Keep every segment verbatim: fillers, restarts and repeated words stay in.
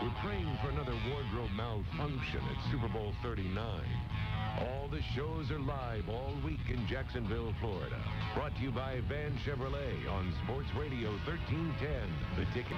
We're praying for another wardrobe malfunction at Super Bowl thirty-nine. All the shows are live all week in Jacksonville, Florida. Brought to you by Van Chevrolet on Sports Radio thirteen ten, The Ticket.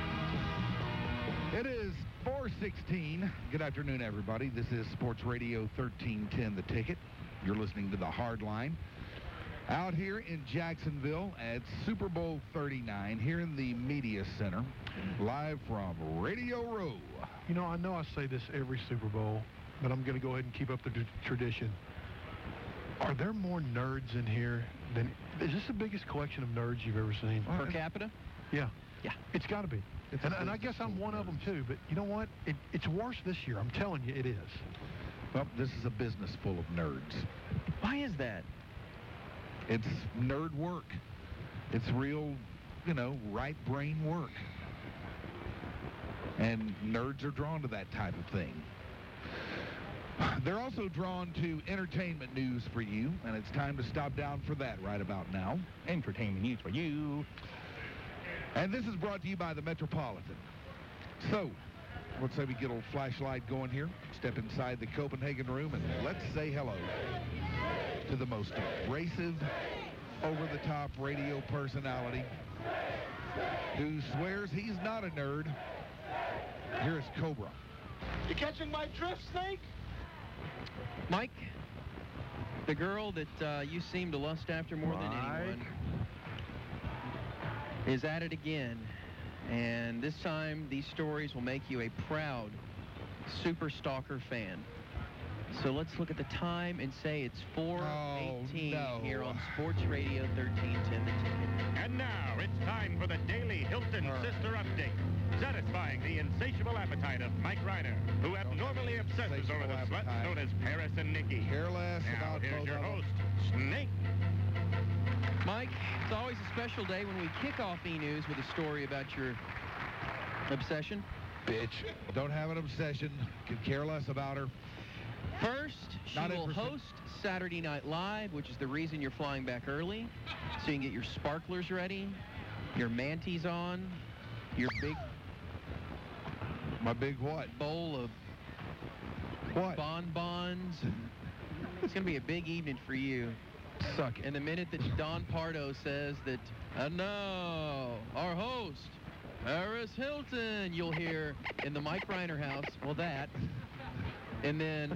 It is four sixteen. Good afternoon, everybody. This is Sports Radio thirteen ten, The Ticket. You're listening to The Hard Line. Out here in Jacksonville at Super Bowl thirty-nine, here in the Media Center, live from Radio Row. You know, I know I say this every Super Bowl, but I'm going to go ahead and keep up the d- tradition. Are there more nerds in here than... Is this the biggest collection of nerds you've ever seen? Per capita? Yeah. Yeah. It's got to be. And, and I guess I'm one of them, too. But you know what? It, it's worse this year. I'm telling you, it is. Well, this is a business full of nerds. Why is that? It's nerd work. It's real, you know, right brain work. And nerds are drawn to that type of thing. They're also drawn to entertainment news for you, and it's time to stop down for that right about now. Entertainment news for you. And this is brought to you by the Metropolitan. So, let's say we get a little flashlight going here, step inside the Copenhagen room, and let's say hello to the most abrasive, over-the-top radio personality who swears he's not a nerd. Here is Cobra. You catching my drift, Snake? Mike, the girl that uh, you seem to lust after more than anyone is at it again. And this time, these stories will make you a proud Super Stalker fan. So let's look at the time and say it's four eighteen oh, no. here on Sports Radio thirteen ten, The Ticket. And now it's time for the Daily Hilton Sister Update, satisfying the insatiable appetite of Mike Reiner, who abnormally obsesses over the sluts known as Paris and Nikki. Careless Now about here's your both of host, Snake. Mike, it's always a special day when we kick off E-News with a story about your obsession. Bitch. Don't have an obsession. Could care less about her. First, she Not will interested. host Saturday Night Live, which is the reason you're flying back early, so you can get your sparklers ready, your manties on, your big My big what? bowl of What? bonbons. It's going to be a big evening for you. Suck it. And the minute that Don Pardo says that, and now, our host, Paris Hilton, you'll hear in the Mike Reiner house, well, that. And then,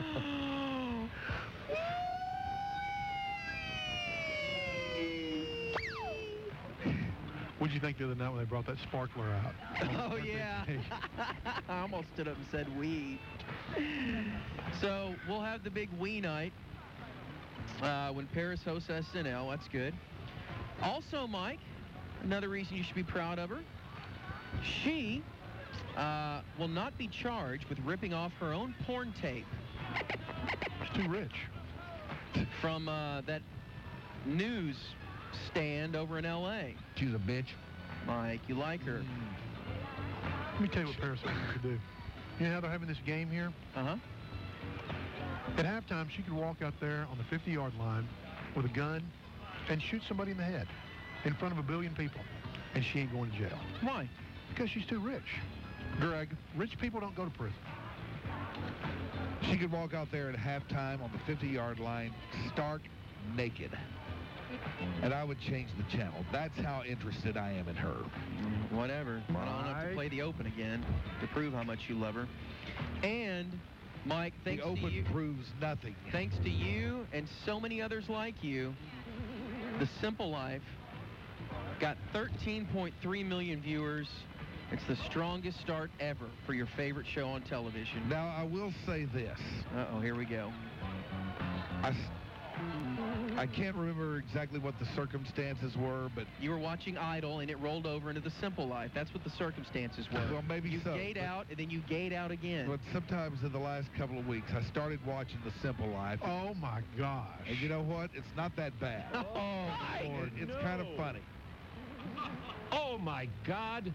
What'd you think the other night when they brought that sparkler out? oh, yeah. I almost stood up and said we. So we'll have the big we night uh, when Paris hosts S N L. That's good. Also, Mike, another reason you should be proud of her. She uh, will not be charged with ripping off her own porn tape. She's too rich. From uh, that news stand over in L A. She's a bitch. Mike, you like her. Let me tell you what Paris Hilton could do. You know how they're having this game here? Uh-huh. At halftime, she could walk out there on the fifty-yard line with a gun and shoot somebody in the head in front of a billion people, and she ain't going to jail. Why? Because she's too rich. Greg, rich people don't go to prison. She could walk out there at halftime on the fifty-yard line, stark naked. And I would change the channel. That's how interested I am in her. Whatever. I don't have to play the Open again to prove how much you love her. And, Mike, thanks The to Open you, proves nothing. thanks to you and so many others like you, The Simple Life got thirteen point three million viewers. It's the strongest start ever for your favorite show on television. Now, I will say this. Uh-oh, here we go. I, I can't remember exactly what the circumstances were, but... You were watching Idol, and it rolled over into The Simple Life. That's what the circumstances were. Well, maybe you so. You gayed but, out, and then you gayed out again. But sometimes in the last couple of weeks, I started watching The Simple Life. Oh, my gosh. And you know what? It's not that bad. Oh, Lord, It- it's no. kind of funny. Oh, my God.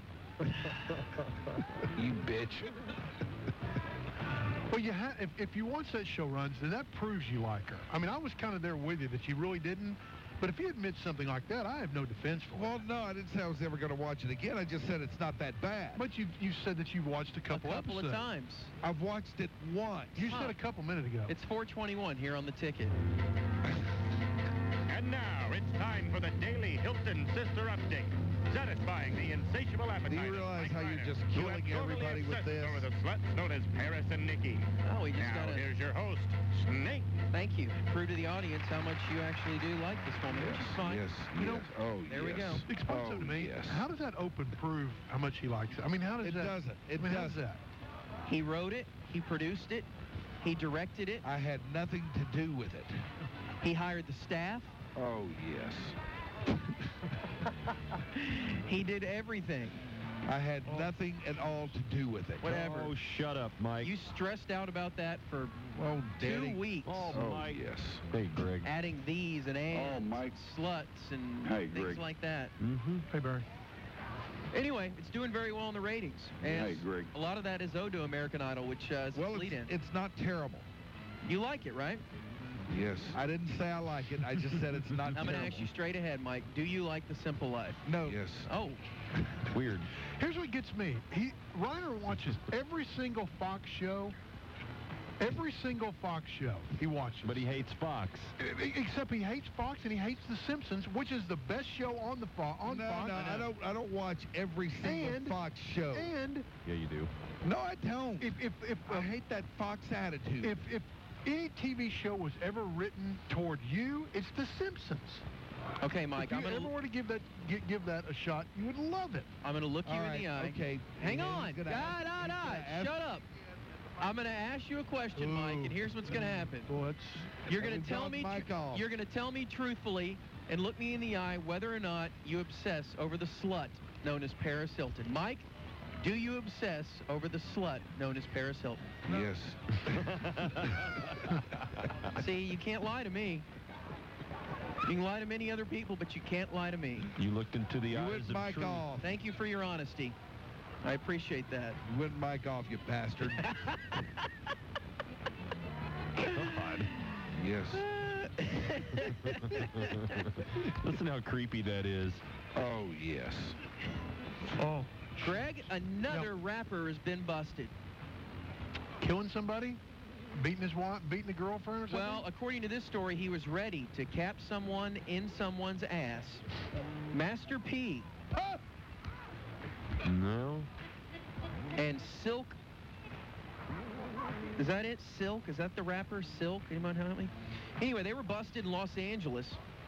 You bitch. Well, you ha- if, if you watch that show runs, then that proves you like her. I mean, I was kind of there with you that you really didn't, But if he admits something like that, I have no defense for Well, it. no, I didn't say I was ever going to watch it again. I just said it's not that bad. But you you said that you watched a couple, a couple of episodes. times. I've watched it once. You Huh. said a couple minutes ago. It's four twenty-one here on the ticket. And now it's time for the Daily Hilton Sister Update. Satisfying the insatiable appetite. Do you realize of how Mike you're Reiner, just who killing abnormally everybody with obsesses this? over the sluts known as Paris and Nikki. Oh, we just Now got to here's your host, Snake. thank you. Prove to the audience how much you actually do like this woman, which is fine. Yes, You know, yes. Oh, there we yes. go. Explain Oh, something to me. yes. How does that open prove how much he likes it? I mean, how does It that? doesn't. It I mean, how's doesn't. that? He wrote it. He produced it. He directed it. I had nothing to do with it. He hired the staff. Oh, yes. He did everything. I had Oh. nothing at all to do with it. Whatever. Oh, shut up, Mike. You stressed out about that for Oh, Daddy. two weeks. Oh, Oh, Mike. yes. Hey, Greg. Adding these and ands, Oh, Mike. sluts, and Hey, things Greg. like that. Mm-hmm. Hey, Barry. Anyway, it's doing very well in the ratings. And Hey, Greg. a lot of that is owed to American Idol, which uh, is Well, a it's, lead-in. it's not terrible. You like it, right? Yes. I didn't say I like it. I just said it's not I'm terrible. going to ask you straight ahead, Mike. Do you like The Simple Life? No. Yes. Oh, Weird. Here's what gets me. He Reiner watches every single Fox show. Every single Fox show he watches. But he hates Fox. E- Except he hates Fox and he hates The Simpsons, which is the best show on the fo- on no, Fox. no, I don't. I don't watch every single And- Fox show. And Yeah, you do. No, I don't. if if if I uh, hate that Fox attitude. if if any T V show was ever written toward you, it's The Simpsons. okay, Mike. if I'm you going ever to were to give that give, give that a shot, you would love it. I'm going to look you All in right, the eye. okay. Hang He's on. gonna Da, ask- da, he's da. gonna ask- Shut up. I'm going to ask you a question, Mike, and here's what's going to happen. Well, it's You're And going we to tell brought me. Mike off. You're going to tell me truthfully and look me in the eye whether or not you obsess over the slut known as Paris Hilton. Mike, do you obsess over the slut known as Paris Hilton? Yes. See, you can't lie to me. You can lie to many other people, but you can't lie to me. You looked into the You eyes wouldn't of mic truth. off. Thank you for your honesty. I appreciate that. You wouldn't mic off, you bastard. God. Yes. Listen how creepy that is. Oh, yes. oh, Greg, another rapper has been busted. killing somebody, beating his wife, beating a girlfriend or something. Well, according to this story, he was ready to cap someone in someone's ass. Master P No. and Silk. Is that it? Silk? Is that the rapper? Silk? Anyone help me? Anyway, they were busted in Los Angeles.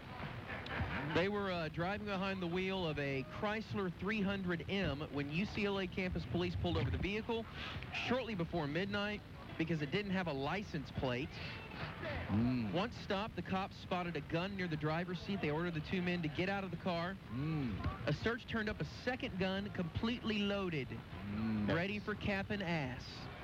They were uh, driving behind the wheel of a Chrysler three hundred M when U C L A campus police pulled over the vehicle shortly before midnight because it didn't have a license plate. Mm. Once stopped, the cops spotted a gun near the driver's seat. They ordered the two men to get out of the car. Mm. A search turned up a second gun, completely loaded, Mm. ready for cap and ass.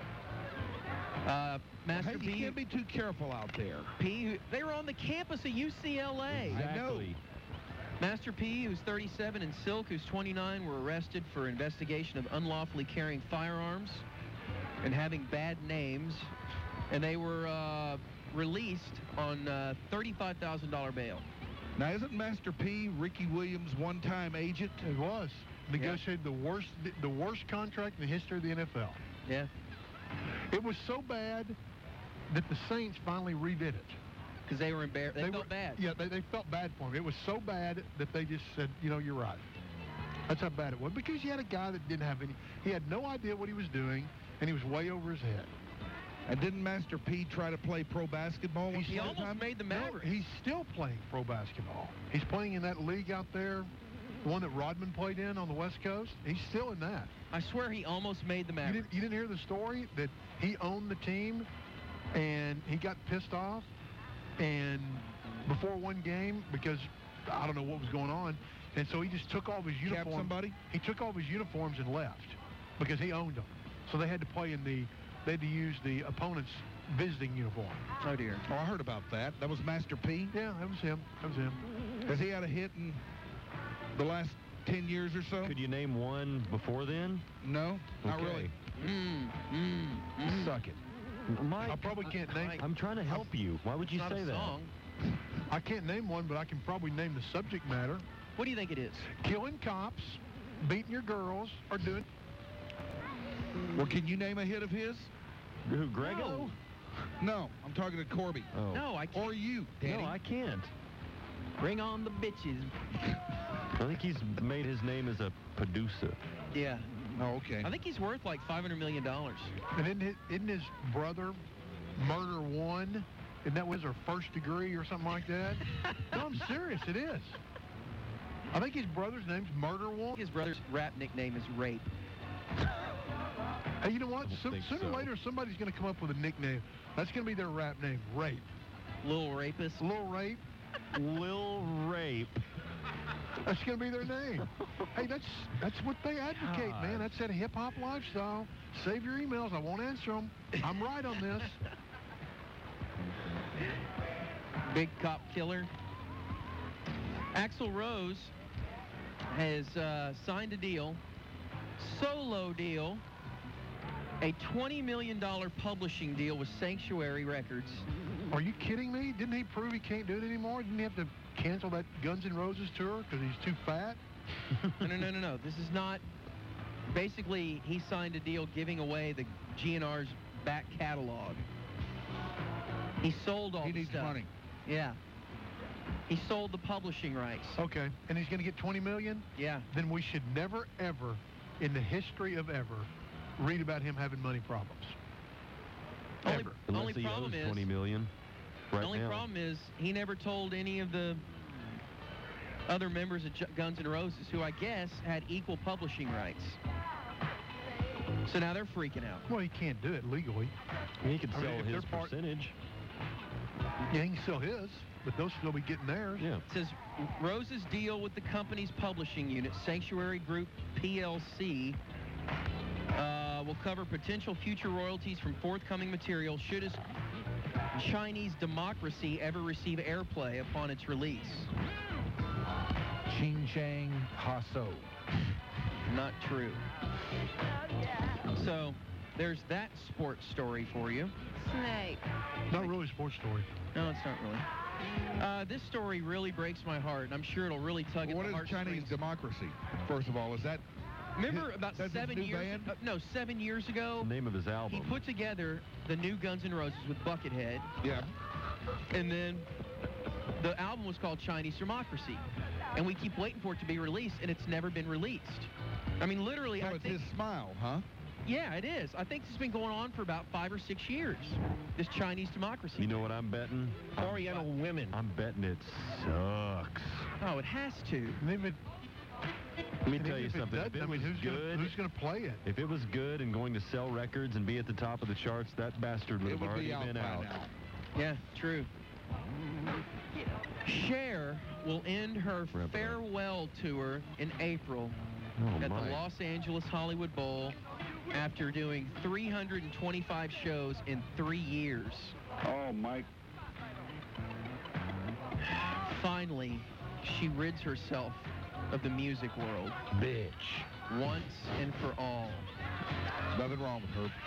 Uh, Master Hey, you P, can't be too careful out there. P, they were on the campus of U C L A. Exactly. Master P, who's thirty-seven, and Silk, who's twenty-nine, were arrested for investigation of unlawfully carrying firearms and having bad names. And they were uh, released on uh, thirty-five thousand dollars bail. Now, isn't Master P Ricky Williams' one-time agent? It was negotiated the worst the worst contract in the history of the N F L. Yeah. It was so bad that the Saints finally redid it. Because they were embarrassed. They, felt were, bad. Yeah, they, they felt bad for him. It was so bad that they just said, you know, you're right. That's how bad it was. Because you had a guy that didn't have any, he had no idea what he was doing, and he was way over his head. And didn't Master P try to play pro basketball once He upon a almost time? made the No, Mavericks. he's still playing pro basketball. He's playing in that league out there, the one that Rodman played in on the West Coast. He's still in that. I swear he almost made the You Mavericks. didn't, you didn't hear the story that he owned the team and he got pissed off and before one game because I don't know what was going on, and so he just took all of his Capped uniforms. somebody? He took all of his uniforms and left because he owned them. So they had to play in the they had to use the opponent's visiting uniform. Oh, dear. Oh, I heard about that. That was Master P? Yeah, that was him. That was him. Has he had a hit in the last ten years or so? Could you name one before then? No, not Okay. really. Mm, mm, mm. Suck it. Mike, I probably can't name. Mike. I'm trying to help you. Why would you It's not say a that? song. I can't name one, but I can probably name the subject matter. What do you think it is? Killing cops, beating your girls, or doing... Well, can you name a hit of his? Who, Grego? No. No, I'm talking to Corby. Oh. No, I can't. Or you, Danny. No, I can't. Bring on the bitches. I think he's made his name as a producer. Yeah. Oh, okay. I think he's worth like five hundred million dollars. And isn't his, isn't his brother Murder One? Isn't that was her first degree or something like that? No, I'm serious. It is. I think his brother's name's Murder One. His brother's rap nickname is Rape. Hey, you know what? I don't So, think sooner or so. later, somebody's going to come up with a nickname. That's going to be their rap name, Rape. Little rapist. Lil Rape. Lil Rape. That's going to be their name. Hey, that's that's what they advocate, God. man. That's that hip-hop lifestyle. Save your emails. I won't answer them. I'm right on this. Big cop killer. Axl Rose has uh, signed a deal, solo deal, a twenty million dollars publishing deal with Sanctuary Records. Are you kidding me? Didn't he prove he can't do it anymore? Didn't he have to cancel that Guns N' Roses tour because he's too fat? No, no, no, no, no. This is not. Basically, he signed a deal giving away the G N R's back catalog. He sold all He the needs stuff. money. Yeah. He sold the publishing rights. Okay, and he's going to get twenty million dollars? Yeah. Then we should never, ever, in the history of ever, read about him having money problems. Only, Ever. Unless only he problem owes is. twenty million The right only now. problem is he never told any of the other members of J- Guns N' Roses, who I guess had equal publishing rights. So now they're freaking out. Well, he can't do it legally. He could I mean, sell if his they're part- percentage. Yeah, he can sell his, but they'll still be getting theirs. Yeah. It says Rose's deal with the company's publishing unit, Sanctuary Group P L C, uh, will cover potential future royalties from forthcoming material should his Chinese Democracy ever receive airplay upon its release. Ching Chang Hasso. Not true. So there's that sports story for you. Snake. Not really a sports story. No, it's not really. Uh, this story really breaks my heart, and I'm sure it'll really tug at What the is Chinese heartstrings. democracy? First of all, is that Remember his- about that's his seven new years band? uh, no, seven years ago, The name of his he album. put together the new Guns N' Roses with Buckethead, Yeah. and then the album was called Chinese Democracy. And we keep waiting for it to be released, and it's never been released. I mean, literally, So I it's think... his smile, huh? Yeah, it is. I think this has been going on for about five or six years, this Chinese Democracy. You know what I'm betting? Oriental women. I'm betting it sucks. Oh, it has to. And if it, Let me and tell even you if something. It If doesn't, it I was mean, who's good, Gonna, who's going to play it? if it was good and going to sell records and be at the top of the charts, that bastard would It have would already be out been by out. now. Yeah, true. Cher will end her Rebel. farewell tour in April Oh, at my. the Los Angeles Hollywood Bowl after doing three hundred twenty-five shows in three years. Oh, Mike. Finally, she rids herself of the music world Bitch. once and for all. Nothing wrong with her.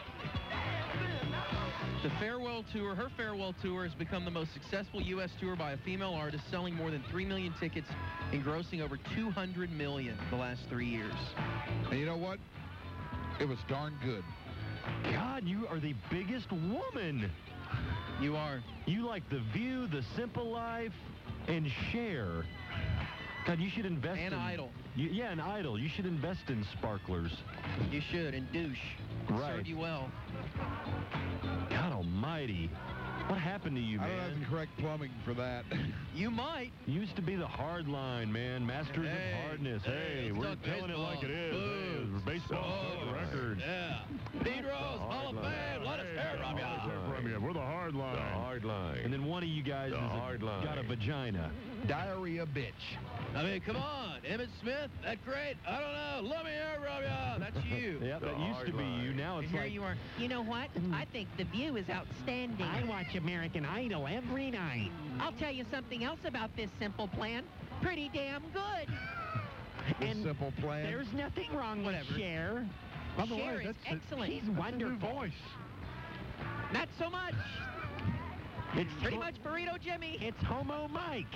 The farewell tour, her farewell tour has become the most successful U S tour by a female artist, selling more than three million tickets and grossing over two hundred million the last three years. And you know what? It was darn good. God, you are the biggest woman. You are. You like The View, The Simple Life, and Cher. God, you should invest And in... Idol. You, yeah, and Idol. You should invest in sparklers. You should, and douche. Right. Serve you well. God almighty. What happened to you, I don't have man? the correct plumbing for that. You might. You used to be the hard line, man. Masters Hey, of hardness. hey, Hey, let's we're talk telling baseball. it like it is. Hey, Boo. baseball Oh, records. Yeah. Pete Rose, Hall of Fame. Let us hear from you. We're the hard line. The hard line. And then one of you guys The is a- hard line. got a vagina. Diarrhea bitch. I mean, come on. Emmett Smith, that great? I don't know. Let me hear from you. That's you. Yeah, The that used hard to be you. line. Now And it's here like... you are. You know what? I think The View is outstanding. I watch American Idol every night. I'll tell you something else about this simple plan. Pretty damn good. The And simple plan. There's nothing wrong with Whatever. Cher. By the Cher way, is that's a- excellent. She's that's a new wonderful. voice. Not so much. It's Pretty much Burrito Jimmy. It's Homo Mike.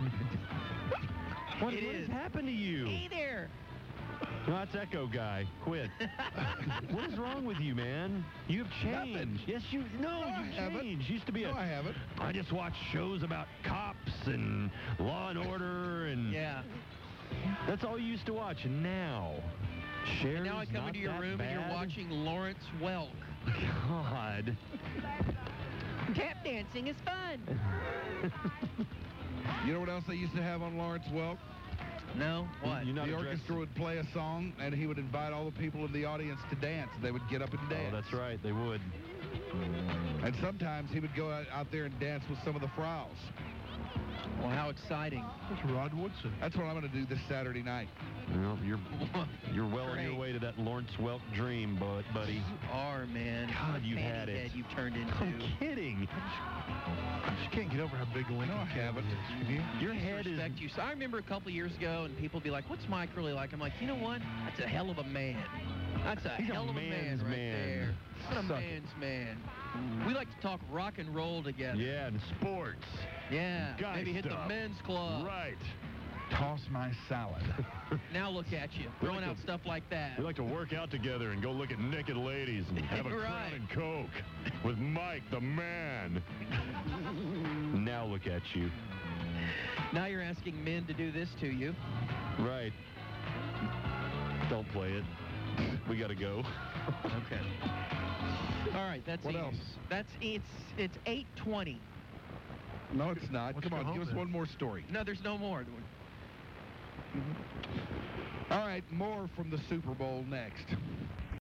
What, It what is. has happened to you? Hey there. No, that's Echo Guy. Quit. What is wrong with you, man? You've changed. Nothing. Yes, you. No, No, I you've haven't. changed. Used to be No, a. I haven't. I just watch shows about cops and Law and Order, and Yeah. that's all you used to watch. And now, Cher's And now I come not into your that room and you're bad. watching Lawrence Welk. God. Tap dancing is fun. You know what else they used to have on Lawrence Welk? No? What? You're not The addressing- orchestra would play a song, and he would invite all the people in the audience to dance. They would get up and dance. Oh, that's right. They would. And sometimes he would go out, out there and dance with some of the Frowls. Well, how exciting. That's Rod Woodson. That's what I'm going to do this Saturday night. Well, you're you're well on your Great. way to that Lawrence Welk dream, bud, buddy. You are, man. God, What a you've fanny had it. head you've turned into. I'm kidding. I just can't get over how big a Lincoln No, I haven't. is. Can you? Your I head is. respect you. So I remember a couple years ago, and people would be like, "What's Mike really like?" I'm like, you know what? That's a hell of a man. That's a He's a hell of a man man's right man. there. What a Suck it. man's man. We like to talk rock and roll together. Yeah, and sports. Yeah. Guy Maybe hit stuff. the men's club. Right. Toss my salad. Now look at you, We throwing like out to- stuff like that. We like to work out together and go look at naked ladies and have a Right. Crown and Coke with Mike the man. Now look at you. Now you're asking men to do this to you. Right. Don't play it. We gotta go. Okay. All right, that's What Eames. else? That's it's it's eight twenty. No, it's not. Let's Come go on, home give us then. one more story. No, there's no more. All right, more from the Super Bowl next.